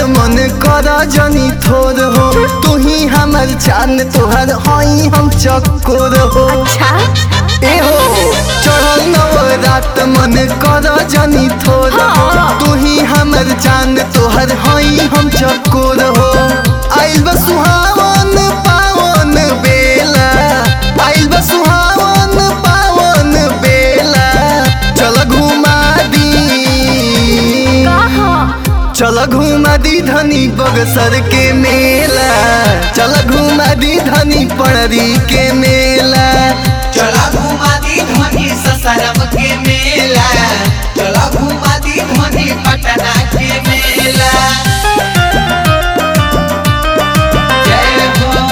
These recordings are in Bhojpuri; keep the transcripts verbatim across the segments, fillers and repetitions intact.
मन कर जनी थोर हो, तू ही हमर चांद तोहर हई हम चकोर हो। अच्छा ए हो चढ़ल नवरात मन कर जनी थोर हो, तू ही हमर चांद तोहर हई हम चकोर हो। आइल बा सुहावन पावन बेला, आइल बा सुहावन पावन बेला, चल घुमा दी चल घुमा दी धनी बगसर के मेला, चल घुमा दी धनी पड़री के मेला, चला घुमा दी धनी ससरम के मेला, चला घुमा दी धनी पटना के मेला। जय हो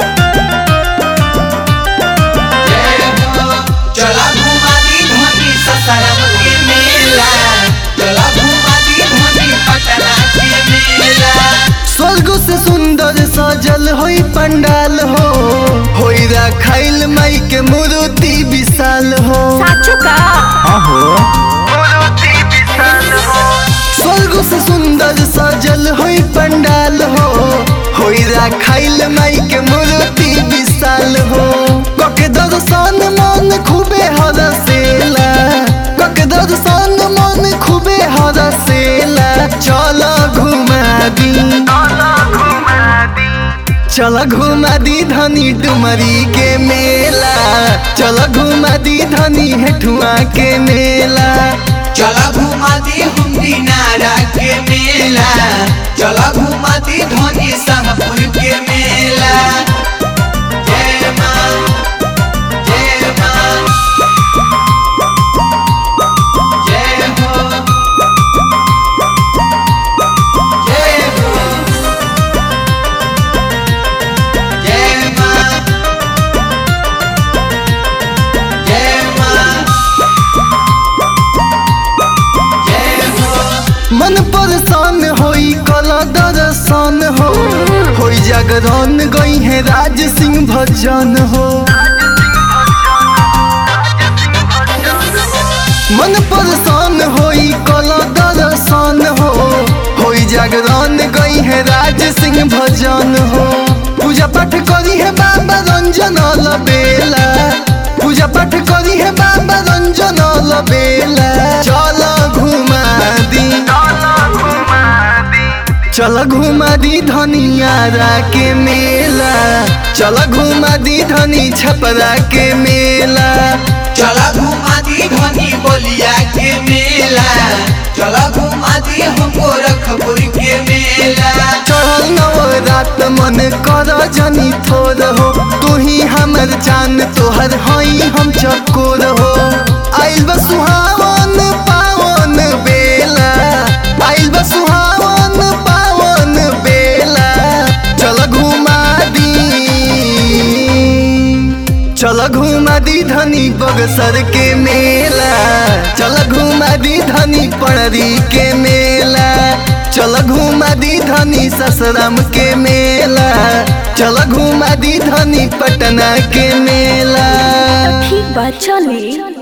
जय हो, चला घुमा दी धनी ससरम के मेला, चला घुमा दी धनी पटना के मेला। स्वर्ग से सुंदर सजल होई पंडाल हो, होई रखाइल माई के मूर्ति विशाल हो। साचो का आहो मूर्ति विशाल हो। स्वर्ग से सुंदर सजल होई पंडाल हो, होई रखाइल माई के मूर्ति विशाल हो। कके दर्शन मन खूबे हरसेला, कके दर्शन मन खूबे हरसेला, चल घुमा दी चल घुमा दी धनी डुमरी के मेला, चल घुमा दी धनी हेठुआ के मेला, चला घुमा दी हम दिनारा के मेला, चला घुमा दी धनी संगपुर के मेला। जय मां जय मां जय हो जय हो जय मां जय मां जय हो। मन परेशान होई कल दर्शन हो, होई जागरण गई है राज सिंह भजन हो। मन परेशान होई कल दर्शन हो, होई जागरण गई है राज सिंह भजन हो। पूजा पाठ करी है बाबा रंजन बेला, पूजा पाठ करी है बाबा रंजन बेला, चल घुमा दी चल घुमा दी धनियारा के मेला, चल घुमा दी धनी छपरा के मेला, चला घुमा दी धनी बोलिया के मेला, चला घुमा दी हम गोरखपुर के मेला। चढ़ल नवरात मन कर जनी थोर हो, तू ही हमर चांद तोहर हई हम चकोर हो। आइल बा सुहावन पावन बेला, आइल बा सुहावन पावन बेला, चल घुमा दी चल घुमा दी धनी बगसर के मेला, चल घुमा दी धनी पड़री के मेला, चल घुमा दी धनी ससरम के मेला, चल घुमा दी धनी पटना के मेला। ठीक बात चली।